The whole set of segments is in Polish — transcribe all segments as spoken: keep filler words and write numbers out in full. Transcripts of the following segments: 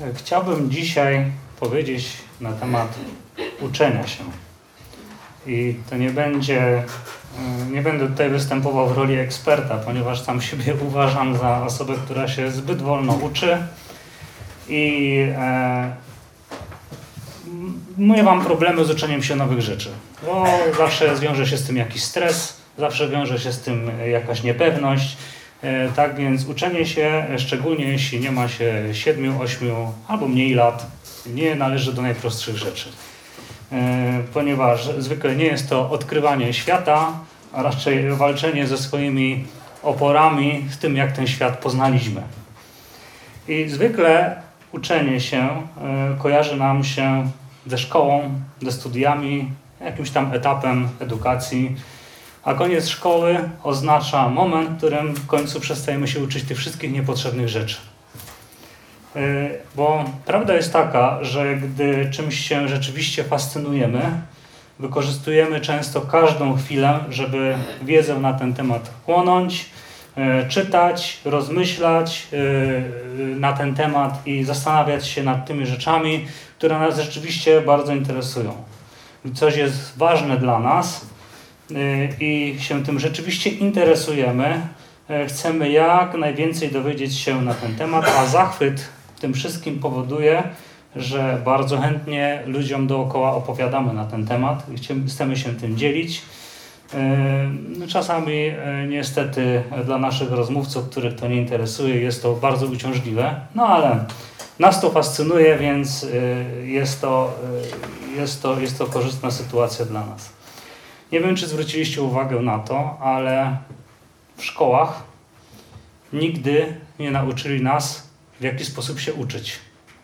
Chciałbym dzisiaj powiedzieć na temat uczenia się. I to nie będzie, nie będę tutaj występował w roli eksperta, ponieważ sam siebie uważam za osobę, która się zbyt wolno uczy i e, miewam problemy z uczeniem się nowych rzeczy, bo zawsze wiąże się z tym jakiś stres, zawsze wiąże się z tym jakaś niepewność. Tak więc uczenie się, szczególnie jeśli nie ma się siedmiu, ośmiu albo mniej lat, nie należy do najprostszych rzeczy. Ponieważ zwykle nie jest to odkrywanie świata, a raczej walczenie ze swoimi oporami z tym, jak ten świat poznaliśmy. I zwykle uczenie się kojarzy nam się ze szkołą, ze studiami, jakimś tam etapem edukacji. A koniec szkoły oznacza moment, w którym w końcu przestajemy się uczyć tych wszystkich niepotrzebnych rzeczy. Bo prawda jest taka, że gdy czymś się rzeczywiście fascynujemy, wykorzystujemy często każdą chwilę, żeby wiedzę na ten temat chłonąć, czytać, rozmyślać na ten temat i zastanawiać się nad tymi rzeczami, które nas rzeczywiście bardzo interesują. Coś jest ważne dla nas i się tym rzeczywiście interesujemy, chcemy jak najwięcej dowiedzieć się na ten temat, a zachwyt tym wszystkim powoduje, że bardzo chętnie ludziom dookoła opowiadamy na ten temat i chcemy się tym dzielić. Czasami niestety dla naszych rozmówców, których to nie interesuje, jest to bardzo uciążliwe, no ale nas to fascynuje, więc jest to, jest to, jest to korzystna sytuacja dla nas. Nie wiem, czy zwróciliście uwagę na to, ale w szkołach nigdy nie nauczyli nas, w jaki sposób się uczyć.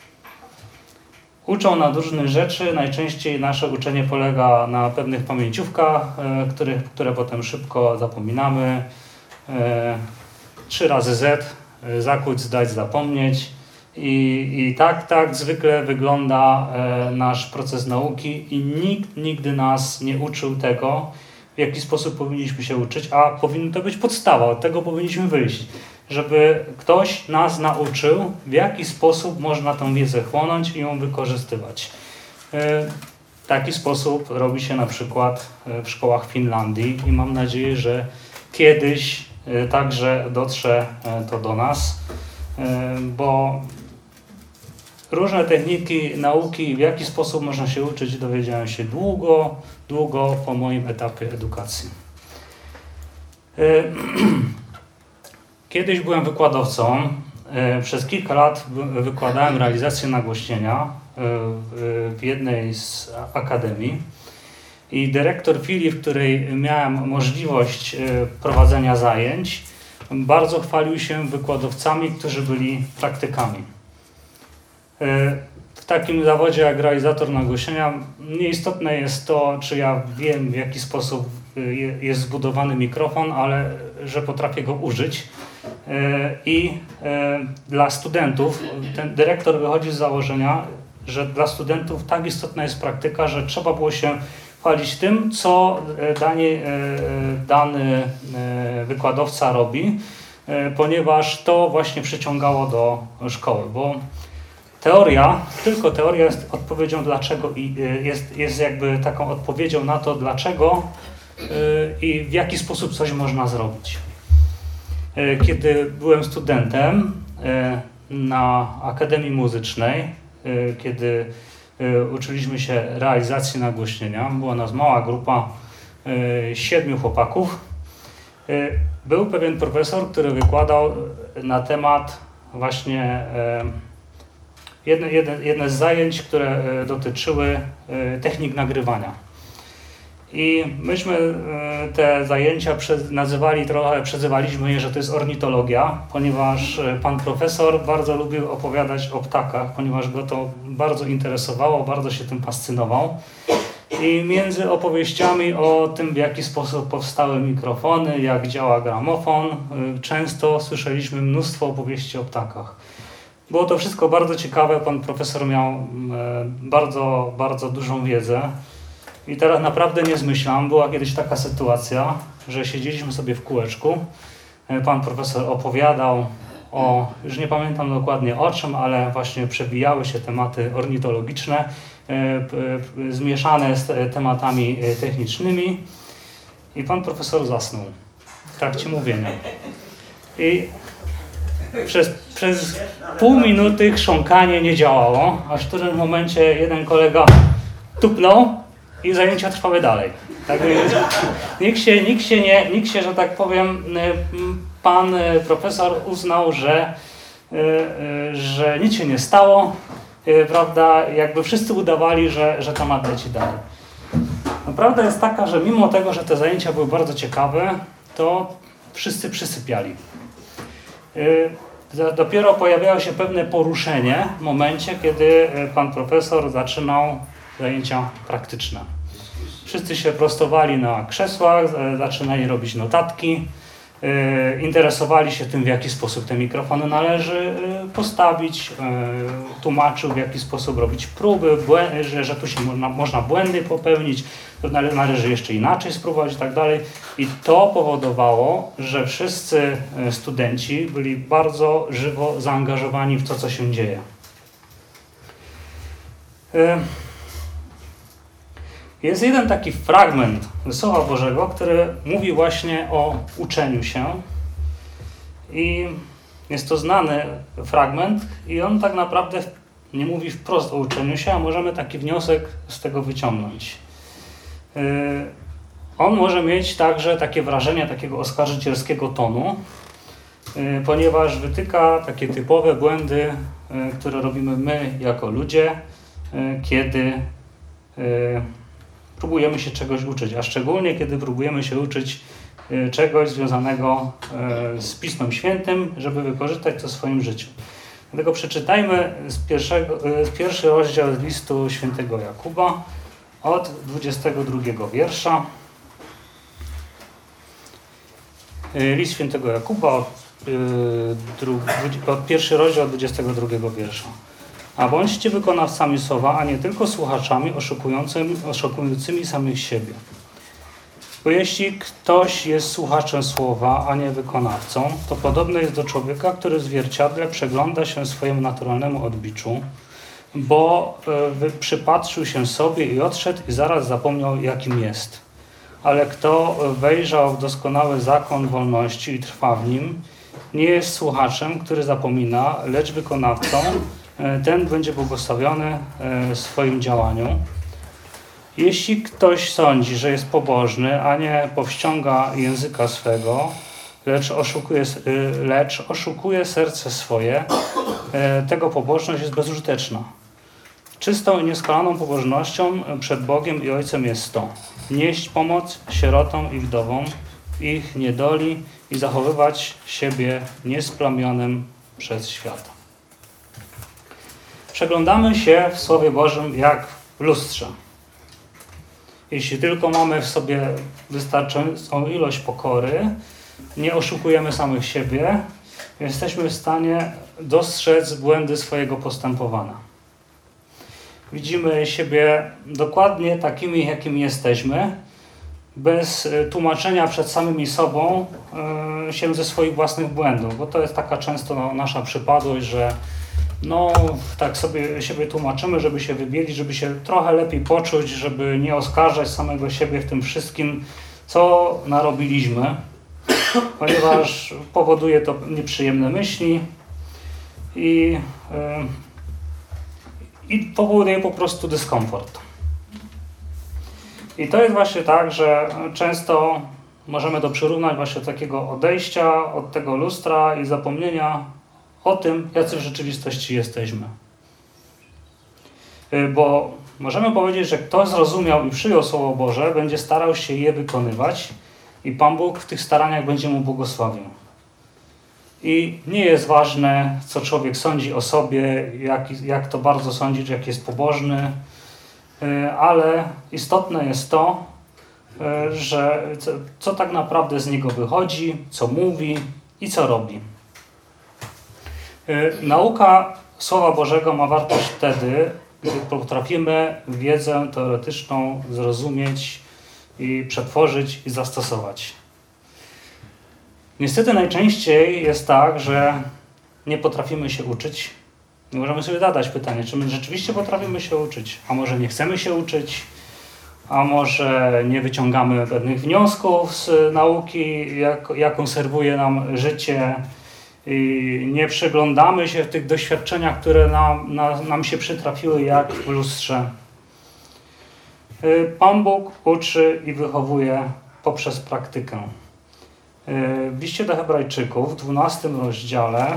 Uczą nas różnych rzeczy, najczęściej nasze uczenie polega na pewnych pamięciówkach, których, które potem szybko zapominamy. Trzy razy Z, zakuć, zdać, zapomnieć. I, I tak, tak zwykle wygląda e, nasz proces nauki i nikt nigdy nas nie uczył tego, w jaki sposób powinniśmy się uczyć, a powinna to być podstawa, od tego powinniśmy wyjść, żeby ktoś nas nauczył, w jaki sposób można tą wiedzę chłonąć i ją wykorzystywać. E, w taki sposób robi się na przykład w szkołach Finlandii i mam nadzieję, że kiedyś e, także dotrze e, to do nas, e, bo różne techniki nauki, w jaki sposób można się uczyć, dowiedziałem się długo, długo po moim etapie edukacji. Kiedyś byłem wykładowcą. Przez kilka lat wykładałem realizację nagłośnienia w jednej z akademii. I dyrektor filii, w której miałem możliwość prowadzenia zajęć, bardzo chwalił się wykładowcami, którzy byli praktykami. W takim zawodzie jak realizator nagłośnienia nieistotne jest to, czy ja wiem, w jaki sposób jest zbudowany mikrofon, ale że potrafię go użyć. I dla studentów ten dyrektor wychodzi z założenia, że dla studentów tak istotna jest praktyka, że trzeba było się chwalić tym, co dany, dany wykładowca robi, ponieważ to właśnie przyciągało do szkoły, bo teoria, tylko teoria jest odpowiedzią dlaczego i jest, jest jakby taką odpowiedzią na to dlaczego i w jaki sposób coś można zrobić. Kiedy byłem studentem na Akademii Muzycznej, kiedy uczyliśmy się realizacji nagłośnienia, była nas mała grupa siedmiu chłopaków, był pewien profesor, który wykładał na temat właśnie Jedne, jedne, jedne z zajęć, które dotyczyły technik nagrywania. I myśmy te zajęcia nazywali trochę, przezywaliśmy je, że to jest ornitologia, ponieważ pan profesor bardzo lubił opowiadać o ptakach, ponieważ go to bardzo interesowało, bardzo się tym fascynował. I między opowieściami o tym, w jaki sposób powstały mikrofony, jak działa gramofon, często słyszeliśmy mnóstwo opowieści o ptakach. Było to wszystko bardzo ciekawe, pan profesor miał bardzo, bardzo dużą wiedzę i teraz naprawdę nie zmyślam. Była kiedyś taka sytuacja, że siedzieliśmy sobie w kółeczku, pan profesor opowiadał o, już nie pamiętam dokładnie o czym, ale właśnie przewijały się tematy ornitologiczne, zmieszane z tematami technicznymi i pan profesor zasnął w trakcie mówienia. I przez, przez pół minuty chrząkanie nie działało, aż w którym momencie jeden kolega tupnął i zajęcia trwały dalej. Tak więc nikt się, nikt się nie, nikt się, że tak powiem, pan profesor uznał, że, że nic się nie stało, prawda, jakby wszyscy udawali, że, że temat leci dalej. No, prawda jest taka, że mimo tego, że te zajęcia były bardzo ciekawe, to wszyscy przysypiali. Dopiero pojawiało się pewne poruszenie w momencie, kiedy pan profesor zaczynał zajęcia praktyczne. Wszyscy się prostowali na krzesłach, zaczynali robić notatki, interesowali się tym, w jaki sposób te mikrofony należy postawić, tłumaczył, w jaki sposób robić próby, że, że tu się można, można błędy popełnić, to należy jeszcze inaczej spróbować i tak dalej. I to powodowało, że wszyscy studenci byli bardzo żywo zaangażowani w to, co się dzieje. Jest jeden taki fragment Słowa Bożego, który mówi właśnie o uczeniu się i jest to znany fragment i on tak naprawdę nie mówi wprost o uczeniu się, a możemy taki wniosek z tego wyciągnąć. On może mieć także takie wrażenie takiego oskarżycielskiego tonu, ponieważ wytyka takie typowe błędy, które robimy my jako ludzie, kiedy próbujemy się czegoś uczyć, a szczególnie kiedy próbujemy się uczyć czegoś związanego z Pismem Świętym, żeby wykorzystać to w swoim życiu. Dlatego przeczytajmy z pierwszego, z pierwszy rozdział z listu świętego Jakuba od dwudziestego drugiego wiersza. List świętego Jakuba od, dru, od pierwszy rozdział od dwudziestego drugiego wiersza. A bądźcie wykonawcami słowa, a nie tylko słuchaczami oszukującymi, oszukującymi samych siebie. Bo jeśli ktoś jest słuchaczem słowa, a nie wykonawcą, to podobny jest do człowieka, który w zwierciadle przegląda się swojemu naturalnemu odbiczu, bo y, przypatrzył się sobie i odszedł i zaraz zapomniał, jakim jest. Ale kto wejrzał w doskonały zakon wolności i trwa w nim, nie jest słuchaczem, który zapomina, lecz wykonawcą, ten będzie błogosławiony w swoim działaniu. Jeśli ktoś sądzi, że jest pobożny, a nie powściąga języka swego, lecz oszukuje, lecz oszukuje serce swoje, tego pobożność jest bezużyteczna. Czystą i nieskalaną pobożnością przed Bogiem i Ojcem jest to: nieść pomoc sierotom i wdowom w ich niedoli i zachowywać siebie niesplamionym przez świat. Przeglądamy się w Słowie Bożym jak w lustrze. Jeśli tylko mamy w sobie wystarczającą ilość pokory, nie oszukujemy samych siebie, jesteśmy w stanie dostrzec błędy swojego postępowania. Widzimy siebie dokładnie takimi, jakimi jesteśmy, bez tłumaczenia przed samymi sobą yy, się ze swoich własnych błędów, bo to jest taka często no, nasza przypadłość, że no tak sobie siebie tłumaczymy, żeby się wybielić, żeby się trochę lepiej poczuć, żeby nie oskarżać samego siebie w tym wszystkim, co narobiliśmy, ponieważ powoduje to nieprzyjemne myśli i, yy, i powoduje po prostu dyskomfort. I to jest właśnie tak, że często możemy to przyrównać właśnie do takiego odejścia od tego lustra i zapomnienia o tym, jacy w rzeczywistości jesteśmy. Bo możemy powiedzieć, że kto zrozumiał i przyjął Słowo Boże, będzie starał się je wykonywać i Pan Bóg w tych staraniach będzie mu błogosławił. I nie jest ważne, co człowiek sądzi o sobie, jak, jak to bardzo sądzi, że jak jest pobożny, ale istotne jest to, że co, co tak naprawdę z niego wychodzi, co mówi i co robi. Nauka Słowa Bożego ma wartość wtedy, gdy potrafimy wiedzę teoretyczną zrozumieć i przetworzyć i zastosować. Niestety najczęściej jest tak, że nie potrafimy się uczyć, możemy sobie zadać pytanie, czy my rzeczywiście potrafimy się uczyć, a może nie chcemy się uczyć, a może nie wyciągamy pewnych wniosków z nauki, jak, jaką serwuje nam życie, i nie przyglądamy się w tych doświadczeniach, które nam, na, nam się przytrafiły jak w lustrze. Pan Bóg uczy i wychowuje poprzez praktykę. W liście do Hebrajczyków w dwunastym rozdziale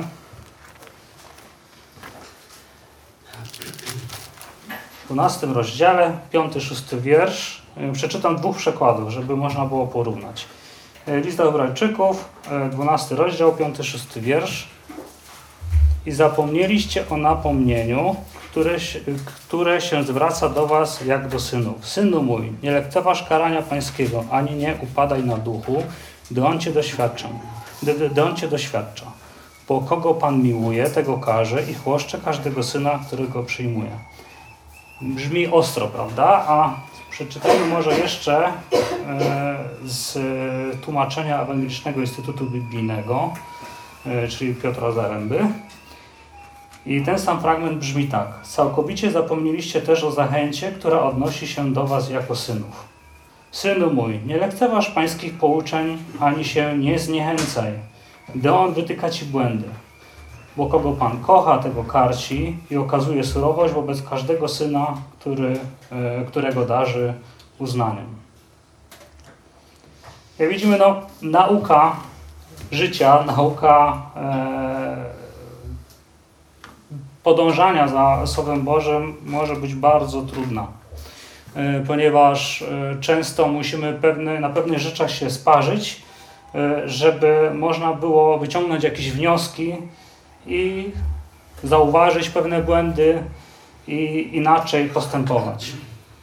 w dwunastym rozdziale, piąty, szósty wiersz, przeczytam dwóch przekładów, żeby można było porównać. List do Hebrajczyków, dwunasty rozdział, piąty, szósty wiersz. I zapomnieliście o napomnieniu, które, które się zwraca do was jak do synów. Synu mój, nie lekceważ karania pańskiego, ani nie upadaj na duchu, gdy on cię doświadcza. Gdy, gdy on cię doświadcza. Bo kogo Pan miłuje, tego karze i chłoszcze każdego syna, którego przyjmuje. Brzmi ostro, prawda? A przeczytajmy może jeszcze e, z tłumaczenia Ewangelicznego Instytutu Biblijnego, e, czyli Piotra Zaręby. I ten sam fragment brzmi tak. Całkowicie zapomnieliście też o zachęcie, która odnosi się do was jako synów. Synu mój, nie lekceważ pańskich pouczeń, ani się nie zniechęcaj, gdy on wytyka ci błędy. Bo kogo Pan kocha, tego karci i okazuje surowość wobec każdego syna, który, e, którego darzy uznaniem. Jak widzimy, no, nauka życia, nauka e, podążania za Słowem Bożym może być bardzo trudna, e, ponieważ e, często musimy pewne, na pewnych rzeczach się sparzyć, e, żeby można było wyciągnąć jakieś wnioski i zauważyć pewne błędy i inaczej postępować.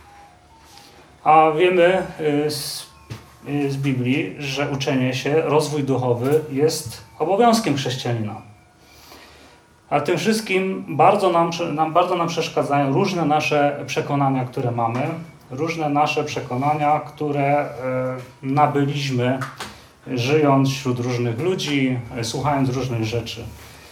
A wiemy z, z Biblii, że uczenie się, rozwój duchowy jest obowiązkiem chrześcijanina. A tym wszystkim bardzo nam, nam, bardzo nam przeszkadzają różne nasze przekonania, które mamy, różne nasze przekonania, które e, nabyliśmy, żyjąc wśród różnych ludzi, e, słuchając różnych rzeczy.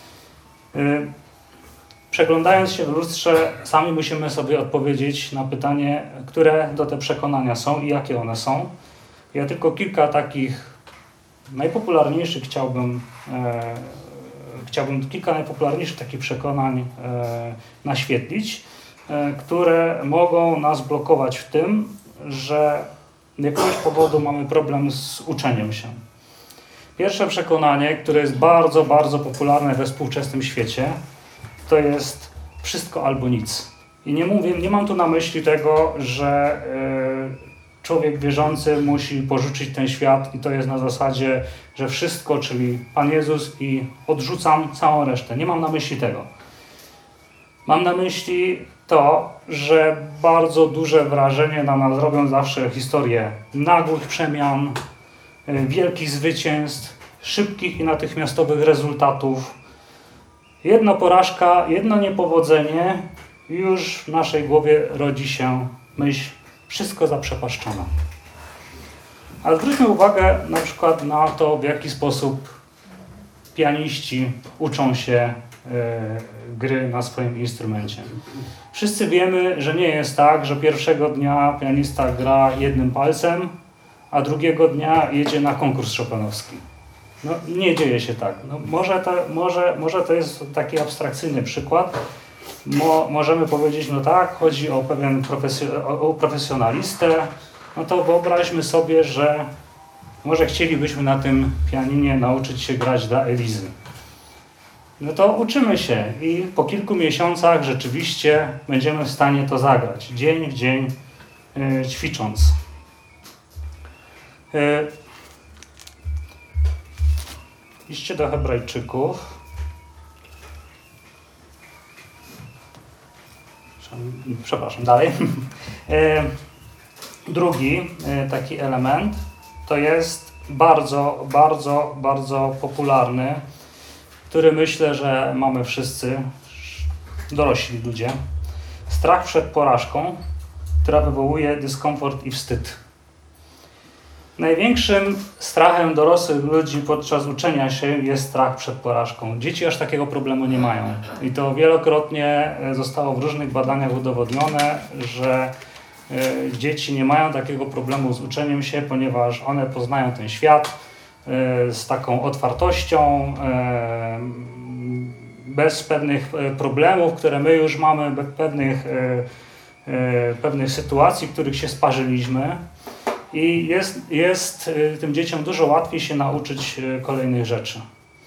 Przeglądając się w lustrze, sami musimy sobie odpowiedzieć na pytanie, które to te przekonania są i jakie one są. Ja tylko kilka takich najpopularniejszych chciałbym, e, chciałbym kilka najpopularniejszych takich przekonań e, naświetlić, e, które mogą nas blokować w tym, że z jakiegoś powodu mamy problem z uczeniem się. Pierwsze przekonanie, które jest bardzo, bardzo popularne we współczesnym świecie, to jest wszystko albo nic. I nie mówię, nie mam tu na myśli tego, że y, człowiek wierzący musi porzucić ten świat i to jest na zasadzie, że wszystko, czyli Pan Jezus i odrzucam całą resztę. Nie mam na myśli tego. Mam na myśli to, że bardzo duże wrażenie na nas robią zawsze historie nagłych przemian, wielkich zwycięstw, szybkich i natychmiastowych rezultatów. Jedna porażka, jedno niepowodzenie i już w naszej głowie rodzi się myśl, wszystko zaprzepaszczone. A zwróćmy uwagę na przykład na to, w jaki sposób pianiści uczą się y, gry na swoim instrumencie. Wszyscy wiemy, że nie jest tak, że pierwszego dnia pianista gra jednym palcem, a drugiego dnia jedzie na konkurs chopinowski. No, nie dzieje się tak. No, może, to, może, może to jest taki abstrakcyjny przykład. Mo, możemy powiedzieć, no tak, chodzi o pewien profesjo- o, o profesjonalistę. No to wyobraźmy sobie, że może chcielibyśmy na tym pianinie nauczyć się grać dla Elizy. No to uczymy się i po kilku miesiącach rzeczywiście będziemy w stanie to zagrać. Dzień w dzień yy, ćwicząc. W liście do Hebrajczyków przepraszam, dalej. Drugi taki element to jest bardzo, bardzo, bardzo popularny, który myślę, że mamy wszyscy, dorośli ludzie. Strach przed porażką, która wywołuje dyskomfort i wstyd. Największym strachem dorosłych ludzi podczas uczenia się jest strach przed porażką. Dzieci aż takiego problemu nie mają. I to wielokrotnie zostało w różnych badaniach udowodnione, że y, dzieci nie mają takiego problemu z uczeniem się, ponieważ one poznają ten świat y, z taką otwartością, y, bez pewnych problemów, które my już mamy, bez pewnych, y, y, pewnych sytuacji, w których się sparzyliśmy. I jest, jest tym dzieciom dużo łatwiej się nauczyć kolejnych rzeczy.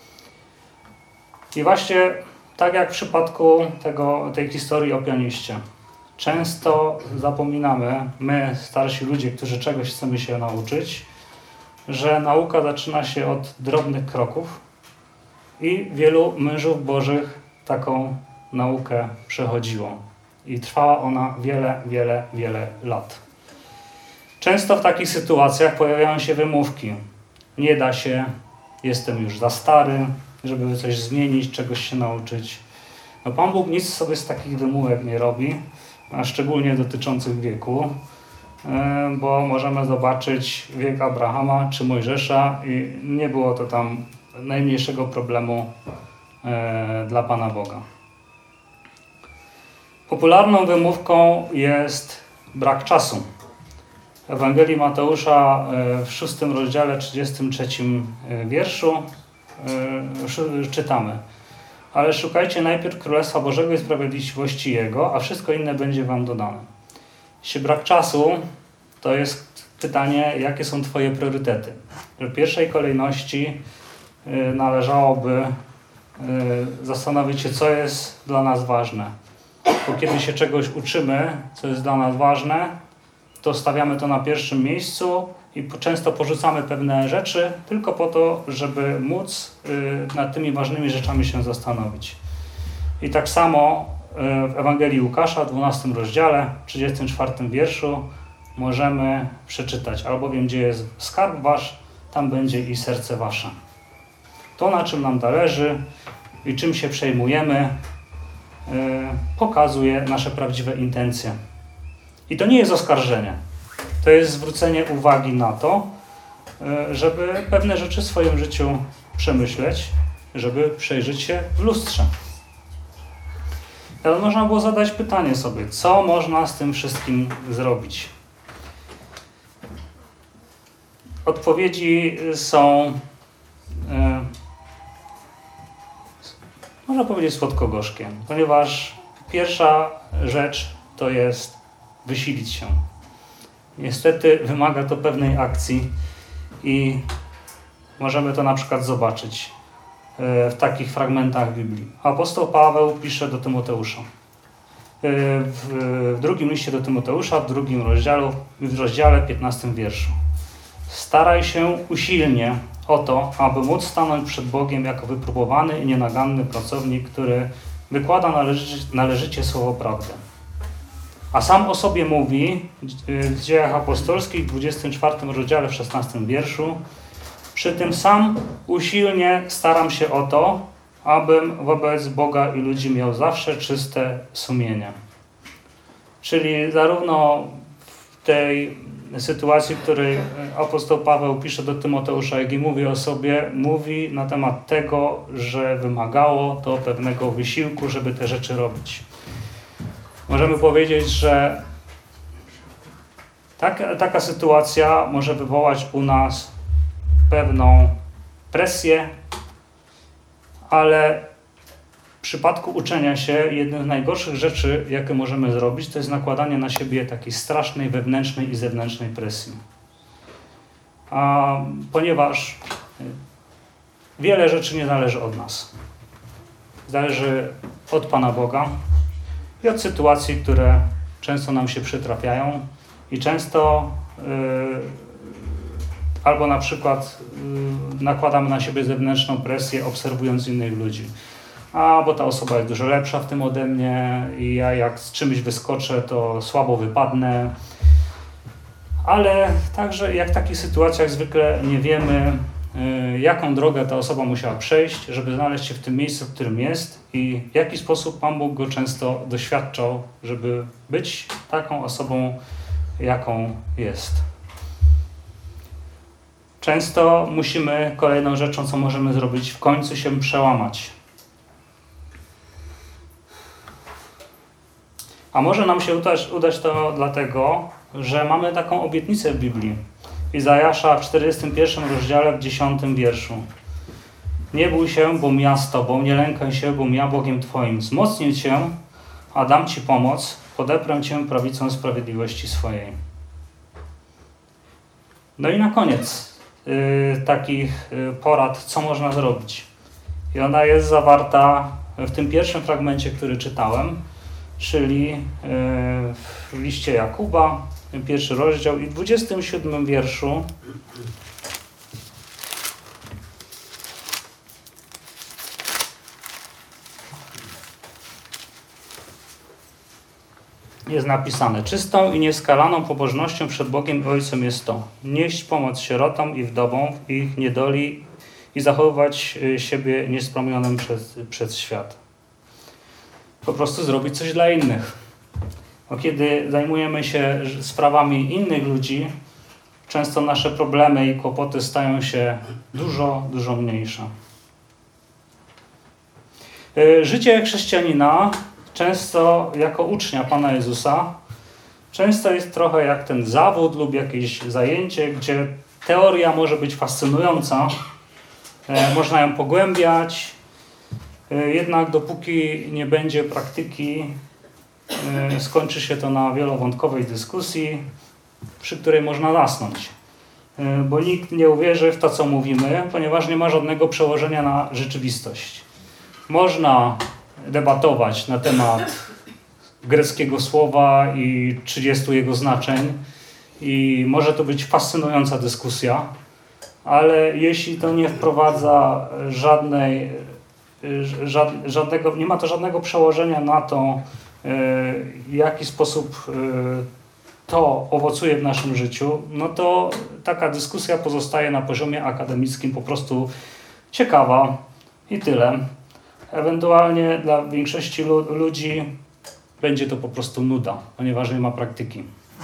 I właśnie tak jak w przypadku tego, tej historii o pianiście. Często zapominamy, my starsi ludzie, którzy czegoś chcemy się nauczyć, że nauka zaczyna się od drobnych kroków i wielu mężów bożych taką naukę przechodziło. I trwała ona wiele, wiele, wiele lat. Często w takich sytuacjach pojawiają się wymówki. Nie da się, jestem już za stary, żeby coś zmienić, czegoś się nauczyć. No Pan Bóg nic sobie z takich wymówek nie robi, a szczególnie dotyczących wieku, bo możemy zobaczyć wiek Abrahama czy Mojżesza i nie było to tam najmniejszego problemu dla Pana Boga. Popularną wymówką jest brak czasu. W Ewangelii Mateusza w szóstym rozdziale, trzydziestym trzecim wierszu czytamy: ale szukajcie najpierw Królestwa Bożego i sprawiedliwości Jego, a wszystko inne będzie wam dodane. Jeśli brak czasu, to jest pytanie, jakie są Twoje priorytety. W pierwszej kolejności należałoby zastanowić się, co jest dla nas ważne. Bo kiedy się czegoś uczymy, co jest dla nas ważne, to stawiamy to na pierwszym miejscu i często porzucamy pewne rzeczy tylko po to, żeby móc nad tymi ważnymi rzeczami się zastanowić. I tak samo w Ewangelii Łukasza, dwunastym rozdziale, trzydziestym czwartym wierszu możemy przeczytać: albowiem gdzie jest skarb wasz, tam będzie i serce wasze. To, na czym nam zależy i czym się przejmujemy, pokazuje nasze prawdziwe intencje. I to nie jest oskarżenie. To jest zwrócenie uwagi na to, żeby pewne rzeczy w swoim życiu przemyśleć, żeby przejrzeć się w lustrze. Ale można było zadać pytanie sobie, co można z tym wszystkim zrobić? Odpowiedzi są, e, można powiedzieć, słodko-gorzkie, ponieważ pierwsza rzecz to jest wysilić się. Niestety wymaga to pewnej akcji i możemy to na przykład zobaczyć w takich fragmentach Biblii. Apostoł Paweł pisze do Tymoteusza. W drugim liście do Tymoteusza, w drugim rozdziale, w rozdziale piętnastym wierszu. Staraj się usilnie o to, aby móc stanąć przed Bogiem jako wypróbowany i nienaganny pracownik, który wykłada należy, należycie słowo prawdy. A sam o sobie mówi w Dziejach Apostolskich, w dwudziestym czwartym rozdziale, w szesnastym wierszu: przy tym sam usilnie staram się o to, abym wobec Boga i ludzi miał zawsze czyste sumienie. Czyli zarówno w tej sytuacji, w której apostoł Paweł pisze do Tymoteusza, jak i mówi o sobie, mówi na temat tego, że wymagało to pewnego wysiłku, żeby te rzeczy robić. Możemy powiedzieć, że taka, taka sytuacja może wywołać u nas pewną presję, ale w przypadku uczenia się jedną z najgorszych rzeczy, jakie możemy zrobić, to jest nakładanie na siebie takiej strasznej wewnętrznej i zewnętrznej presji. A, ponieważ wiele rzeczy nie zależy od nas. Zależy od Pana Boga i od sytuacji, które często nam się przytrafiają i często yy, albo na przykład yy, nakładamy na siebie zewnętrzną presję, obserwując innych ludzi. A, bo ta osoba jest dużo lepsza w tym ode mnie i ja jak z czymś wyskoczę, to słabo wypadnę. Ale także jak w takich sytuacjach zwykle nie wiemy, yy, jaką drogę ta osoba musiała przejść, żeby znaleźć się w tym miejscu, w którym jest i w jaki sposób Pan Bóg go często doświadczał, żeby być taką osobą, jaką jest. Często musimy kolejną rzeczą, co możemy zrobić, w końcu się przełamać. A może nam się udać, udać to dlatego, że mamy taką obietnicę w Biblii. Izajasza w czterdziestym pierwszym rozdziale, w dziesiątym wierszu. Nie bój się, bom ja z Tobą, nie lękaj się, bom ja Bogiem Twoim. Wzmocnię Cię, a dam Ci pomoc, podeprę Cię prawicą sprawiedliwości swojej. No i na koniec yy, takich yy, porad, co można zrobić. I ona jest zawarta w tym pierwszym fragmencie, który czytałem, czyli yy, w liście Jakuba, pierwszy rozdział i w dwudziestym siódmym wierszu. Jest napisane: czystą i nieskalaną pobożnością przed Bogiem i Ojcem jest to: nieść pomoc sierotom i wdowom w ich niedoli i zachowywać siebie niesplomionym przez, przez świat. Po prostu zrobić coś dla innych. Bo kiedy zajmujemy się sprawami innych ludzi, często nasze problemy i kłopoty stają się dużo, dużo mniejsze. Życie chrześcijanina często jako ucznia Pana Jezusa, często jest trochę jak ten zawód lub jakieś zajęcie, gdzie teoria może być fascynująca, e, można ją pogłębiać, e, jednak dopóki nie będzie praktyki, e, skończy się to na wielowątkowej dyskusji, przy której można zasnąć. E, bo nikt nie uwierzy w to, co mówimy, ponieważ nie ma żadnego przełożenia na rzeczywistość. Można debatować na temat greckiego słowa i trzydziestu jego znaczeń i może to być fascynująca dyskusja, ale jeśli to nie wprowadza żadnej, żad, żadnego, nie ma to żadnego przełożenia na to, w jaki sposób to owocuje w naszym życiu, no to taka dyskusja pozostaje na poziomie akademickim po prostu ciekawa i tyle. Ewentualnie dla większości lu- ludzi będzie to po prostu nuda, ponieważ nie ma praktyki.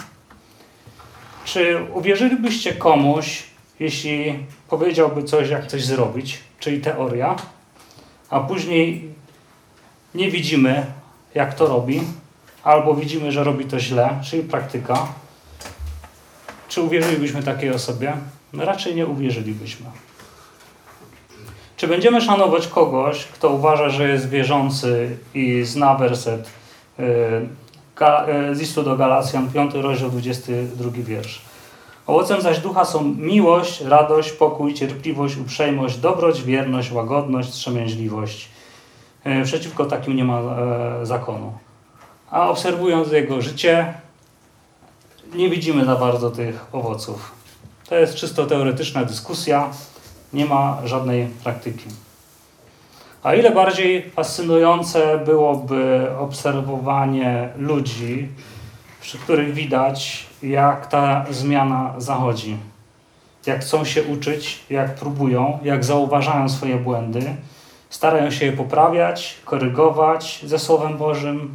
Czy uwierzylibyście komuś, jeśli powiedziałby coś, jak coś zrobić, czyli teoria, a później nie widzimy, jak to robi, albo widzimy, że robi to źle, czyli praktyka? Czy uwierzylibyśmy takiej osobie? No raczej nie uwierzylibyśmy. Czy będziemy szanować kogoś, kto uważa, że jest wierzący i zna werset z listu do Galacjan, piąty rozdział, dwudziesty drugi wiersz. Owocem zaś ducha są miłość, radość, pokój, cierpliwość, uprzejmość, dobroć, wierność, łagodność, wstrzemięźliwość. Przeciwko takim nie ma zakonu. A obserwując jego życie, nie widzimy za bardzo tych owoców. To jest czysto teoretyczna dyskusja. Nie ma żadnej praktyki. A ile bardziej fascynujące byłoby obserwowanie ludzi, przy których widać, jak ta zmiana zachodzi. Jak chcą się uczyć, jak próbują, jak zauważają swoje błędy, starają się je poprawiać, korygować ze Słowem Bożym.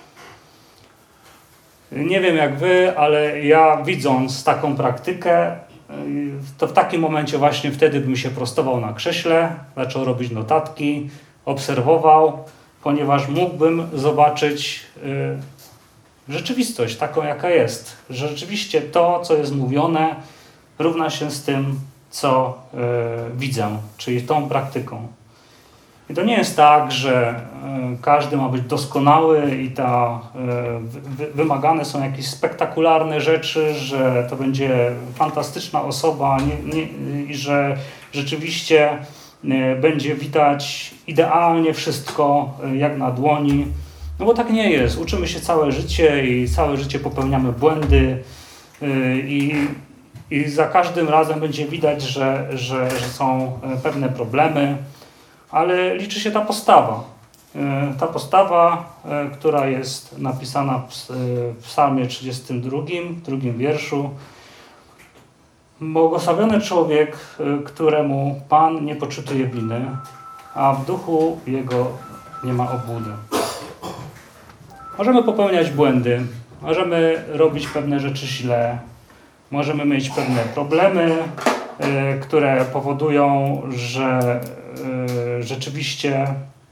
Nie wiem jak wy, ale ja widząc taką praktykę, to w takim momencie właśnie wtedy bym się prostował na krześle, zaczął robić notatki, obserwował, ponieważ mógłbym zobaczyć y, rzeczywistość taką, jaka jest. Że rzeczywiście to, co jest mówione, równa się z tym, co y, widzę, czyli tą praktyką. I to nie jest tak, że y, każdy ma być doskonały i ta, y, wy, wymagane są jakieś spektakularne rzeczy, że to będzie fantastyczna osoba nie, nie, i że rzeczywiście y, będzie widać idealnie wszystko y, jak na dłoni. No bo tak nie jest. Uczymy się całe życie i całe życie popełniamy błędy y, i, i za każdym razem będzie widać, że, że, że są pewne problemy. Ale liczy się ta postawa. Ta postawa, która jest napisana w psalmie trzydziestym drugim, w drugim wierszu. Błogosławiony człowiek, któremu Pan nie poczytuje winy, a w duchu jego nie ma obłudy. Możemy popełniać błędy, możemy robić pewne rzeczy źle, możemy mieć pewne problemy, które powodują, że rzeczywiście,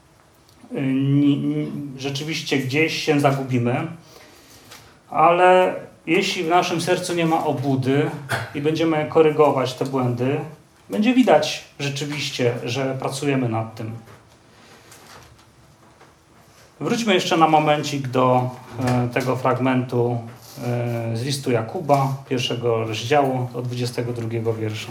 rzeczywiście gdzieś się zagubimy, ale jeśli w naszym sercu nie ma obłudy i będziemy korygować te błędy, będzie widać rzeczywiście, że pracujemy nad tym. Wróćmy jeszcze na momencik do e, tego fragmentu e, z listu Jakuba, pierwszego rozdziału, od dwudziestego drugiego wiersza.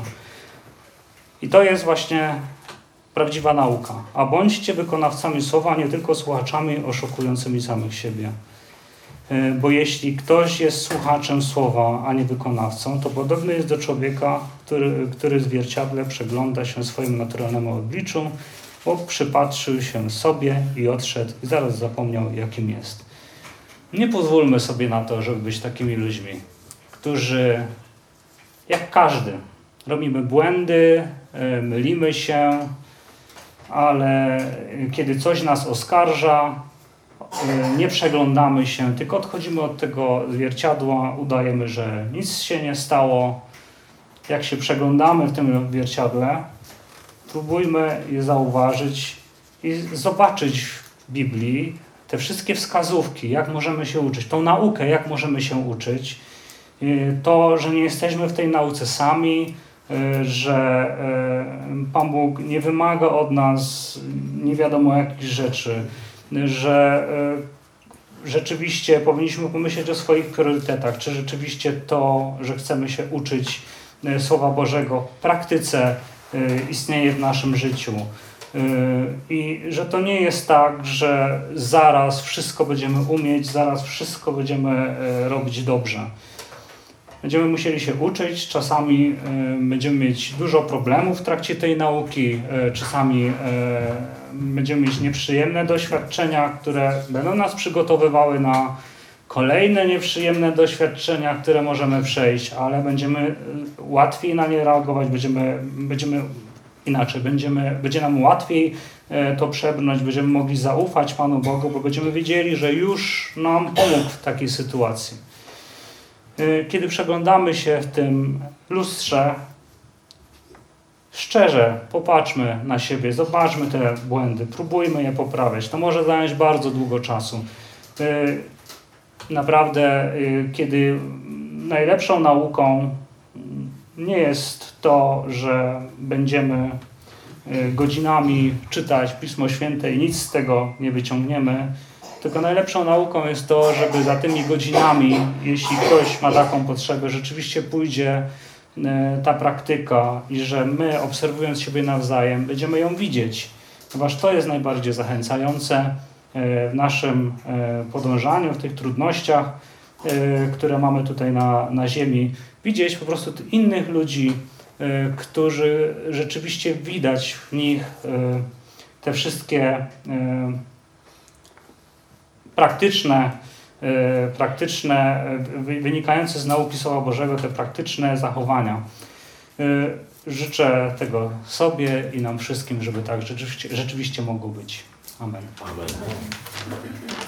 I to jest właśnie prawdziwa nauka. A bądźcie wykonawcami słowa, nie tylko słuchaczami oszukującymi samych siebie. E, bo jeśli ktoś jest słuchaczem słowa, a nie wykonawcą, to podobny jest do człowieka, który, który w zwierciadle przegląda się swoim naturalnemu obliczu, bo przypatrzył się sobie i odszedł i zaraz zapomniał, jakim jest. Nie pozwólmy sobie na to, żeby być takimi ludźmi, którzy, jak każdy, robimy błędy, mylimy się, ale kiedy coś nas oskarża, nie przeglądamy się, tylko odchodzimy od tego zwierciadła, udajemy, że nic się nie stało. Jak się przeglądamy w tym zwierciadle, próbujmy je zauważyć i zobaczyć w Biblii te wszystkie wskazówki, jak możemy się uczyć, tą naukę, jak możemy się uczyć. To, że nie jesteśmy w tej nauce sami, że Pan Bóg nie wymaga od nas nie wiadomo jakich rzeczy, że rzeczywiście powinniśmy pomyśleć o swoich priorytetach, czy rzeczywiście to, że chcemy się uczyć Słowa Bożego w praktyce istnieje w naszym życiu. I że to nie jest tak, że zaraz wszystko będziemy umieć, zaraz wszystko będziemy robić dobrze. Będziemy musieli się uczyć, czasami będziemy mieć dużo problemów w trakcie tej nauki, czasami będziemy mieć nieprzyjemne doświadczenia, które będą nas przygotowywały na kolejne nieprzyjemne doświadczenia, które możemy przejść, ale będziemy łatwiej na nie reagować, będziemy, będziemy inaczej, będziemy, będzie nam łatwiej to przebrnąć, będziemy mogli zaufać Panu Bogu, bo będziemy wiedzieli, że już nam pomógł w takiej sytuacji. Kiedy przeglądamy się w tym lustrze, szczerze popatrzmy na siebie, zobaczmy te błędy, próbujmy je poprawiać. To może zająć bardzo długo czasu. Naprawdę, kiedy najlepszą nauką nie jest to, że będziemy godzinami czytać Pismo Święte i nic z tego nie wyciągniemy, tylko najlepszą nauką jest to, żeby za tymi godzinami, jeśli ktoś ma taką potrzebę, rzeczywiście pójdzie ta praktyka i że my, obserwując siebie nawzajem, będziemy ją widzieć. Ponieważ to jest najbardziej zachęcające w naszym podążaniu, w tych trudnościach, które mamy tutaj na, na ziemi. Widzieć po prostu innych ludzi, którzy rzeczywiście widać w nich te wszystkie praktyczne, praktyczne, wynikające z nauki Słowa Bożego, te praktyczne zachowania. Życzę tego sobie i nam wszystkim, żeby tak rzeczywiście, rzeczywiście mogło być. Amen. Amen.